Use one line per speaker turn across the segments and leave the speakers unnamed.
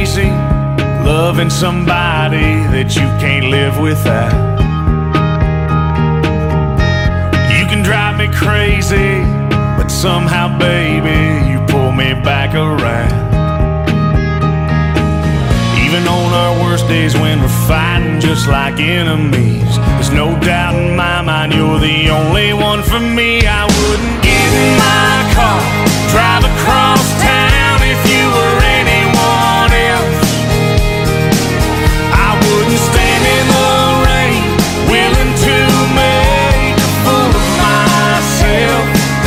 easy loving somebody that you can't live without. You can drive me crazy, but somehow, baby, you pull me back around. Even on our worst days when we're fighting just like enemies, there's no doubt in my mind you're the only one for me. I wouldn't get in my car, drive across town if you were anyone else. I wouldn't stand in the rain, willing to make a fool of myself.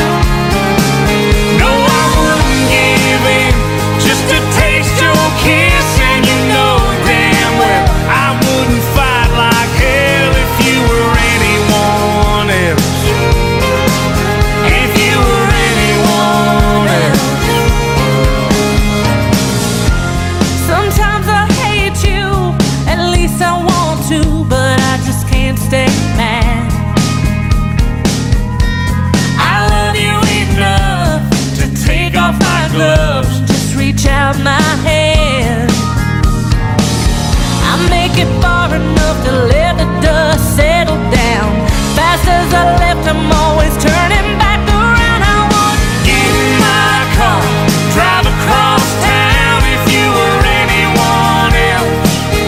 No, I wouldn't give in just to taste your kiss, and you know damn well I wouldn't fight like hell if you were anyone else. If you were anyone else.
Sometimes I hate you, at least I want to, but I just can't stay mad. I love you enough to take off my gloves, just reach out my hand. I make it far enough to let the dust settle down. Fast as I left, I'm always turning back around. I wouldn't get in my car, drive across town if you were anyone else.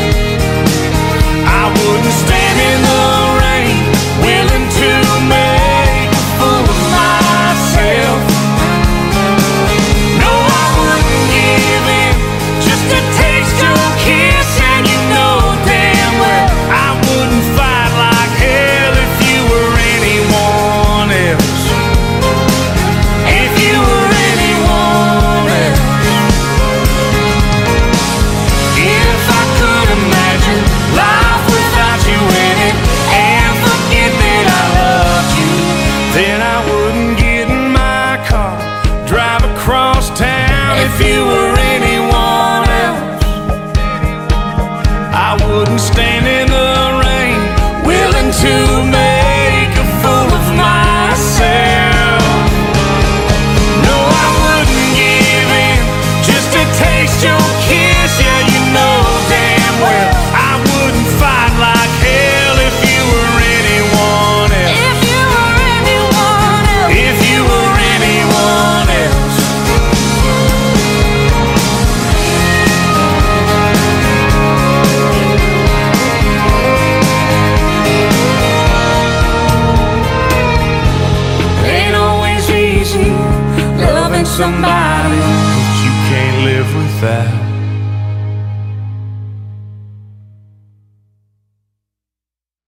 I wouldn't stand in the rain, willing to make a fool of myself. No, I wouldn't give in just to taste your kiss, and you know damn well I wouldn't fight like hell if you were anyone else. If you were anyone else. If I could imagine life without you in it and forget that I loved you, then I wouldn't get in my car, drive across town if you were anyone else. I wouldn't stand in the rain, willing to make a fool of myself. No, I wouldn't give in just to taste your kiss. Yeah, you know damn well I wouldn't fight like hell if you were anyone else. If you were anyone else. If you were anyone else. It ain't always easy loving somebody that you can't live without.